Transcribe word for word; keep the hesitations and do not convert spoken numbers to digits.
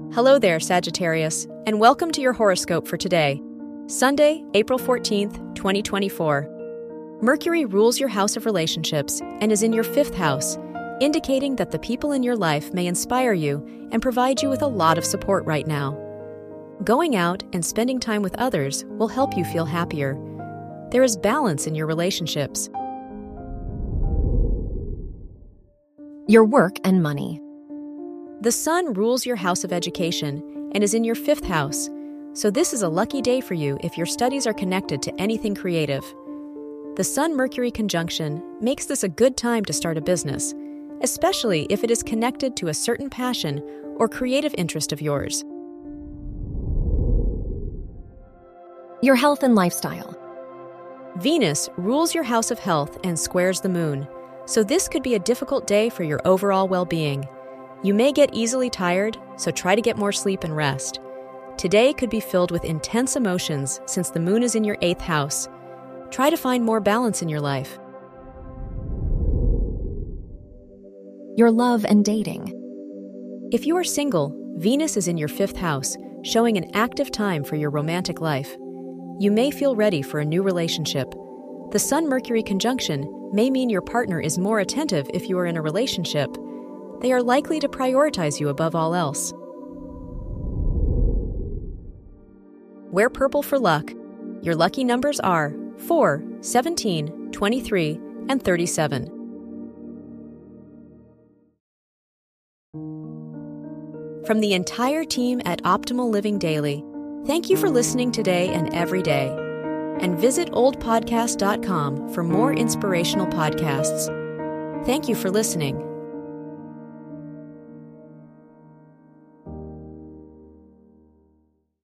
Hello there, Sagittarius, and welcome to your horoscope for today, Sunday, April fourteenth, twenty twenty-four. Mercury rules your house of relationships and is in your fifth house, indicating that the people in your life may inspire you and provide you with a lot of support right now. Going out and spending time with others will help you feel happier. There is balance in your relationships. Your work and money. The sun rules your house of education and is in your fifth house, so this is a lucky day for you if your studies are connected to anything creative. The Sun-Mercury conjunction makes this a good time to start a business, especially if it is connected to a certain passion or creative interest of yours. Your health and lifestyle. Venus rules your house of health and squares the moon, so this could be a difficult day for your overall well-being. You may get easily tired, so try to get more sleep and rest. Today could be filled with intense emotions since the moon is in your eighth house. Try to find more balance in your life. Your love and dating. If you are single, Venus is in your fifth house, showing an active time for your romantic life. You may feel ready for a new relationship. The Sun-Mercury conjunction may mean your partner is more attentive if you are in a relationship. They are likely to prioritize you above all else. Wear purple for luck. Your lucky numbers are four, seventeen, twenty-three, and thirty-seven. From the entire team at Optimal Living Daily, thank you for listening today and every day. And visit old podcast dot com for more inspirational podcasts. Thank you for listening.